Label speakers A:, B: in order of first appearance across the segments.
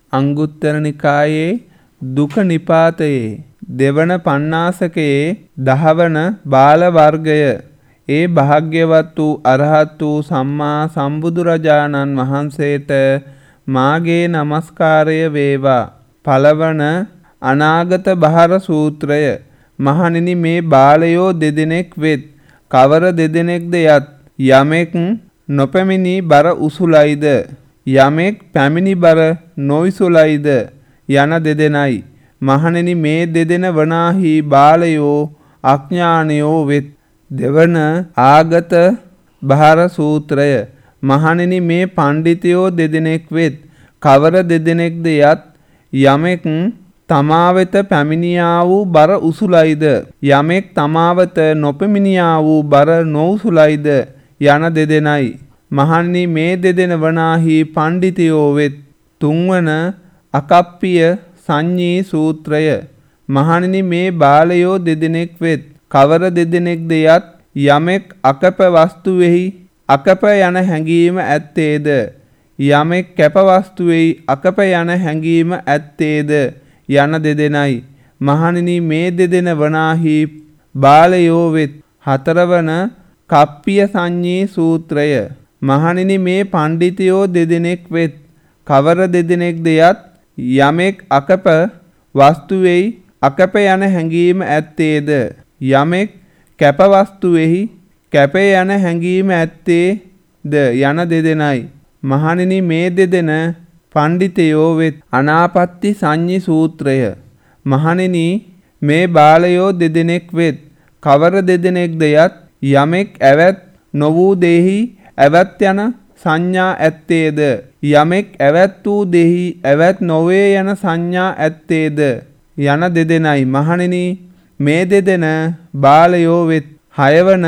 A: අංගුත්තර නිකායේ දුක නිපාතයේ දෙවන පඤ්ඤාසකයේ 10 වන බාල වර්ගය. ඒ භාග්‍යවත් වූ අරහත් වූ සම්මා සම්බුදුරජාණන් වහන්සේට මාගේ නමස්කාරය වේවා. පළවන අනාගත බහර සූත්‍රය. මහණෙනි, මේ බාලයෝ දෙදෙනෙක් වෙත්. කවර දෙදෙනෙක්ද යත් යමෙක් නොපැමිණි බර උසුලයිද, යමෙක් පැමිණි බර නොයිසුලයිද යන දෙදෙනයි. මහණෙනි, මේ දෙදෙන වනාහි බාලයෝ අඥානයෝ වෙත්. දෙවන ආගත බහර සූත්‍රය. මහණෙනි, මේ පණ්ඩිතයෝ දෙදෙනෙක් වෙත්. කවර දෙදෙනෙක්ද යත් යමෙක් තමා වෙත පැමිණියා වූ බර උසුලයිද, යමෙක් තමා වෙත නොපැමිණියා වූ බර නොඋසුලයිද යන දෙදෙනයි. මහණෙනි, මේ දෙදෙන වනාහි පණ්ඩිතයෝ වෙත්. තුන්වන අකප්පිය සංඤී සූත්‍රය. මහණෙනි, මේ බාලයෝ දෙදෙනෙක් වෙත්. කවර දෙදෙනෙක්ද යත් යමෙක් අකප වස්තුවේහි අකප යන හැඟීම ඇත්තේද, යමෙක් කැප වස්තුවේහි අකප යන හැඟීම ඇත්තේද යන දෙදෙනයි. මහණෙනි, මේ දෙදෙන වනාහි බාලයෝ වෙත්. හතරවන කප්පිය සංඤී සූත්‍රය. මහණෙනි, මේ පණ්ඩිතයෝ දෙදෙනෙක් වෙත්. කවර දෙදෙනෙක්ද යත් යමෙක් අකප වස්තුවේහි අකප යන හැඟීම ඇත්තේද, යමෙක් කැප වස්තුවේහි කැප යන හැඟීම ඇත්තේද යන දෙදෙනයි. මහණෙනි, මේ දෙදෙන පණ්ඩිතයෝ වෙත්. අනාපත්ති සංඤී සූත්‍රය. මහණෙනි, මේ බාලයෝ දෙදෙනෙක් වෙත්. කවර දෙදෙනෙක්ද යත් යමෙක් ඇවැත් නොවූ දෙෙහි ඇවැත් යන සංඥා ඇත්තේද, යමෙක් ඇවැත් වූ දෙෙහි ඇවැත් නොවේ යන සංඥා ඇත්තේද යන දෙදෙනයි. මහණෙනි, මේ දෙදෙන බාලයෝ වෙත්. හයවන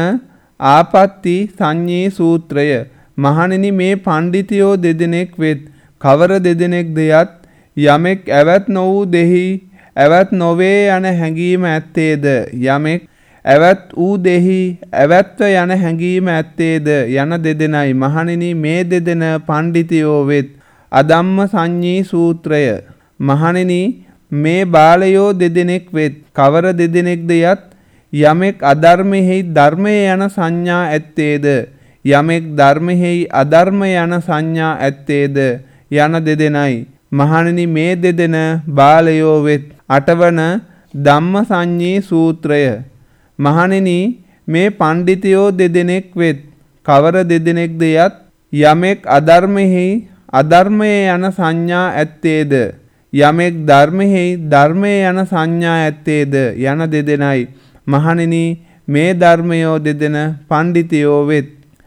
A: ආපත්ති සංඤී සූත්‍රය. මහණෙනි, මේ පණ්ඩිතයෝ දෙදෙනෙක් වෙත්. කවර දෙදෙනෙක්ද යත් යමෙක් ඇවැත් නොවූ දෙෙහි ඇවැත් නොවේ යන හැඟීම ඇත්තේද, යමෙක් ඇවැත් වූ දෙෙහි ඇවැත්ව යන හැඟීම ඇත්තේද යන දෙදෙනයි. මහණෙනි, මේ දෙදෙන පණ්ඩිතයෝ වෙත්. අධම්ම සංඤී සූත්‍රය. මහණෙනි, මේ බාලයෝ දෙදෙනෙක් වෙත්. කවර දෙදෙනෙක්ද යත් යමෙක් අධර්මෙහි ධර්මය යන සංඥා ඇත්තේද, යමෙක් ධර්මෙහි අධර්ම යන සංඥා ඇත්තේද යන දෙදෙනයි. මහණෙනි, මේ දෙදෙන බාලයෝ වෙත්. අටවන ධම්ම සංඤී සූත්‍රය. මහණෙනි, මේ පණ්ඩිතයෝ දෙදෙනෙක් වෙත්. කවර දෙදෙනෙක්ද යත් යමෙක් අධර්මෙහි අධර්මය යන සංඥා ඇත්තේද, යමෙක් ධර්මෙහි ධර්මය යන සංඥා ඇත්තේද යන දෙදෙනයි. මහණෙනි, මේ ධර්මයෝ දෙදෙන පණ්ඩිතයෝ වෙත්.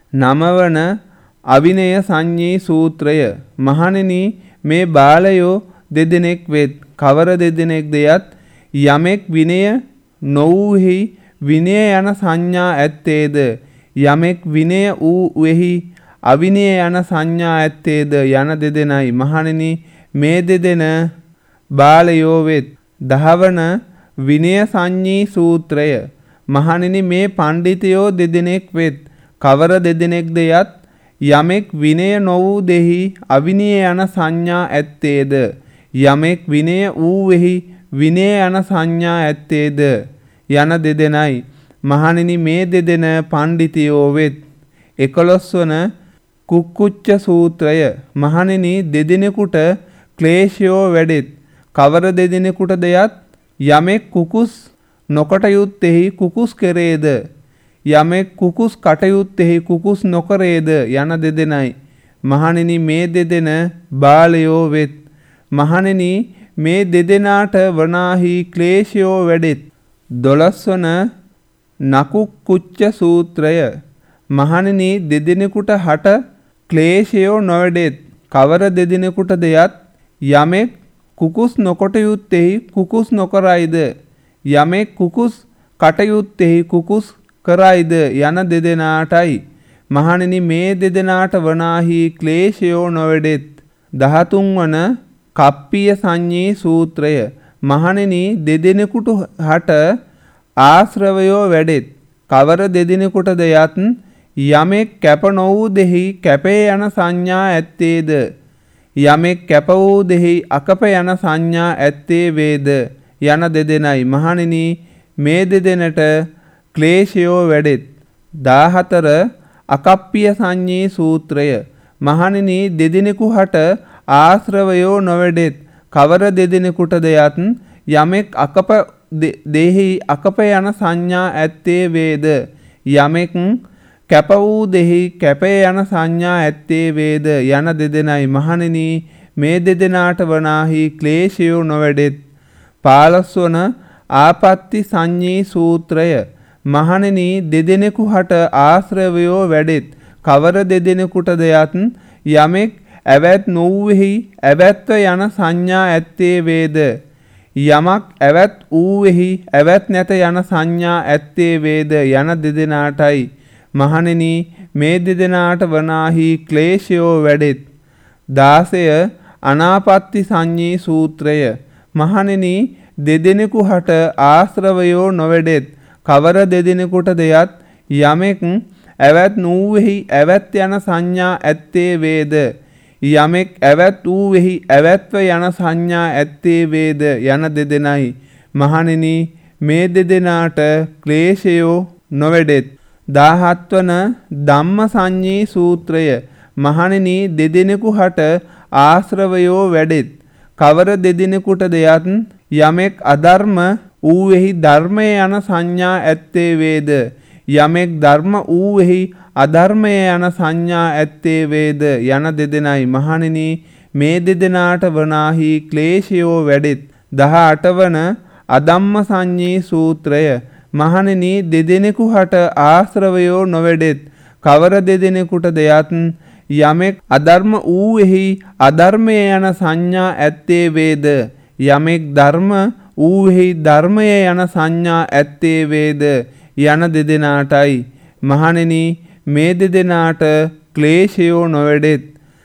A: නවවන අවිනය සංඤී සූත්‍රය. මහණෙනි, මේ බාලයෝ දෙදෙනෙක් වෙත්. කවර දෙදෙනෙක්ද යත් යමෙක් විනය නොවූහි විනය යන සංඥා ඇත්තේද, යමෙක් විනය වූෙහි අවිනය යන සංඥා ඇත්තේද යන දෙදෙනයි. මහණෙනි, මේ දෙදෙන බාලයෝ වෙත්. දහවන විනය සංඤී සූත්‍රය. මහණෙනි, මේ පණ්ඩිතයෝ දෙදෙනෙක් වෙත්. කවර දෙදෙනෙක්ද යත් යමෙක් විනය නොවූ දෙෙහි අවිනය යන සංඥා ඇත්තේද, යමෙක් විනය වූෙහි විනය යන සංඥා ඇත්තේද යන දෙදෙනයි. මහණෙනි, මේ දෙදෙන පණ්ඩිතයෝ වෙත්. 11 වන කුක්කුච්ච සූත්‍රය. මහණෙනි, දෙදෙනෙකුට ක්ලේශයෝ වැඩෙත්. කවර දෙදෙනෙකුටද යත් යමෙක් කුකුස් නොකටයුත්තේහි කුකුස් කෙරේද, යමෙක් කුකුස් කටයුත්තේහි කුකුස් නොකරේද යන දෙදෙනයි. මහණෙනි, මේ දෙදෙන බාලයෝ වෙත්. මහණෙනි, මේ දෙදෙනාට වනාහි ක්ලේශයෝ වැඩෙත්. 12 වන නකුක්කුච්ච සූත්‍රය. මහණෙනි, දෙදෙනෙකුට හට ක්ලේශයෝ නොවැඩෙත්. කවර දෙදෙනෙකුටද යත් යමෙක් කුකුස් නොකොටයුත්තේහි කුකුස් නොකරයිද, යමෙක් කුකුස් කටයුත්තේහි කුකුස් කරයිද යන දෙදෙනාටයි. මහණෙනි, මේ දෙදෙනාට වනාහි ක්ලේශයෝ නොවැඩෙත්. 13 වන කප්පිය සංඤී සූත්‍රය. මහණෙනි, දෙදෙනෙකුට හට ආශ්‍රවයෝ වැඩෙත්. කවර දෙදෙනෙකුටද යත් යමෙක් කැප නොවූ දෙෙහි කැපේ යන සංඥා ඇත්තේද, යමෙක් කැප වූ දෙහි අකප යන සංඥා ඇත්තේ වේද යන දෙදෙනයි. මහණෙනි මේ දෙදෙනට ක්ලේශයෝ වැඩෙත්. 14 අකප්පිය සංඤී සූත්‍රය. මහණෙනි දෙදෙනෙකු හට ආශ්‍රවයෝ නොවැඩෙත්. කවර දෙදෙනෙකුටද යත් යමෙක් අකප දෙහි අකප යන සංඥා ඇත්තේ වේද. යමෙක් කැප වූ දෙහි කැපය යන සංඥා ඇත්තේ වේද යන දෙදෙනයි. මහණෙනි මේ දෙදෙනාට වනාහි ක්ලේශයෝ නොවැඩෙත්. 15 වන ආපත්ති සංඤී සූත්‍රය. මහණෙනි දෙදෙනෙකු හට ආශ්‍රවයෝ වැඩෙත්. කවර දෙදෙනෙකුටද යත් යමෙක් ඇවැත් නොවූෙහි ඇවැත්ව යන සංඥා ඇත්තේ වේද. යමක් ඇවැත් වූෙහි ඇවැත් නැත යන සංඥා ඇත්තේ වේද යන දෙදෙනාටයි. මහණෙනි මේ දෙදෙනාට වනාහි ක්ලේශයෝ වැඩෙත්. 16 අනාපත්ති සංඤී සූත්‍රය. මහණෙනි දෙදෙනෙකු හට ආශ්‍රවයෝ නොවැඩෙත්. කවර දෙදෙනෙකුටද යත් යමෙක් ඇවැත් නොවූෙහි ඇවැත් යන සංඥා ඇත්තේ වේද. යමෙක් ඇවැත් වූෙහි ඇවැත්ව යන සංඥා ඇත්තේ වේද යන දෙදෙනයි. මහණෙනි මේ දෙදෙනාට ක්ලේශයෝ නොවැඩෙත්. 17 වන ධම්ම සංඤී සූත්‍රය. මහණෙනි දෙදෙනෙකු හට ආශ්‍රවයෝ වැඩෙත්. කවර දෙදෙනෙකුටද යත් යමෙක් අධර්ම වූෙහි ධර්මය යන සංඥා ඇත්තේ වේද. යමෙක් ධර්ම වූෙහි අධර්මය යන සංඥා ඇත්තේ වේද යන දෙදෙනයි. මහණෙනි මේ දෙදෙනාට වනාහි ක්ලේශයෝ වැඩෙත්. 18 වන අධම්ම සංඤී සූත්‍රය. මහණෙනි දෙදෙනෙකු හට ආශ්‍රවයෝ නොවැඩෙත්. කවර දෙදෙනෙකුටද යත් යමෙක් අධර්ම වූෙහි අධර්මය යන සංඥා ඇත්තේ වේද. යමෙක් ධර්ම වූෙහි ධර්මය යන සංඥා ඇත්තේ වේද යන දෙදෙනාටයි. මහණෙනි මේ දෙදෙනාට ක්ලේශයෝ නොවැඩෙත්.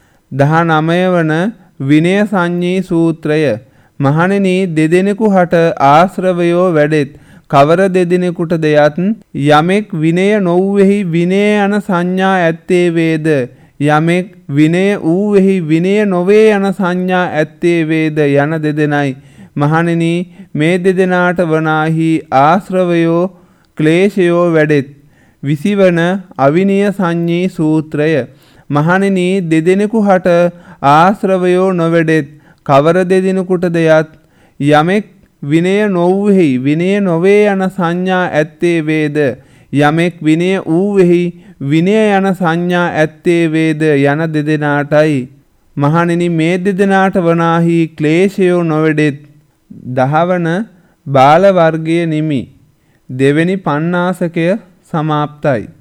A: 19 වන විනය සංඤී සූත්‍රය. මහණෙනි දෙදෙනෙකු හට ආශ්‍රවයෝ වැඩෙත්. කවර දෙදෙනෙකුටද යත් යමෙක් විනය නොවූෙහි විනය යන සංඥා ඇත්තේ වේද. යමෙක් විනය වූෙහි විනය නොවේ යන සංඥා ඇත්තේ වේද යන දෙදෙනයි. මහණෙනි මේ දෙදෙනාට වනාහි ආශ්‍රවයෝ ක්ලේශයෝ වැඩෙත්. 20 වන අවිනය සංඤී සූත්‍රය. මහණෙනි දෙදෙනෙකු හට ආශ්‍රවයෝ නොවැඩෙත්. කවර දෙදෙනෙකුටද යත් යමෙක් විනය නොවූෙහි විනය නොවේ යන සංඥා ඇත්තේ වේද. යමෙක් විනය වූෙහි විනය යන සංඥා ඇත්තේ වේද යන දෙදෙනාටයි. මහණෙනි මේ දෙදෙනාට වනාහි ක්ලේශයෝ නොවැඩෙත්. 10 වන බාල වර්ගයේ නිමි. දෙවෙනි පණ්ණාසකය සමාප්තයි.